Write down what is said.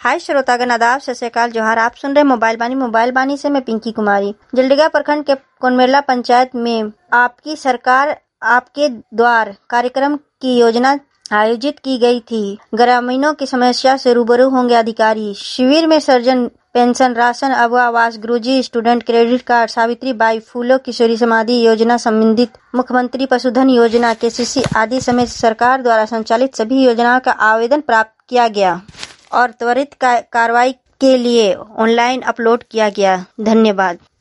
हाय श्रोतागण, आदाब, सत श्री अकाल, जोहार। आप सुन रहे मोबाइल बानी से मैं पिंकी कुमारी। जलडीगा प्रखंड के कोनमेला पंचायत में आपकी सरकार आपके द्वार कार्यक्रम की योजना आयोजित की गई थी। ग्रामीणों की समस्या से रूबरू होंगे अधिकारी। शिविर में surgeon, pension, ration, Abua Awas, Guruji, student credit card, Savitri Bai Phule Kishori समाधि योजना संबंधित, मुख्यमंत्री पशुधन योजना, केसीसी आदि समेत सरकार द्वारा संचालित सभी योजनाओं का आवेदन प्राप्त किया गया और त्वरित कार्रवाई के लिए ऑनलाइन अपलोड किया गया। धन्यवाद।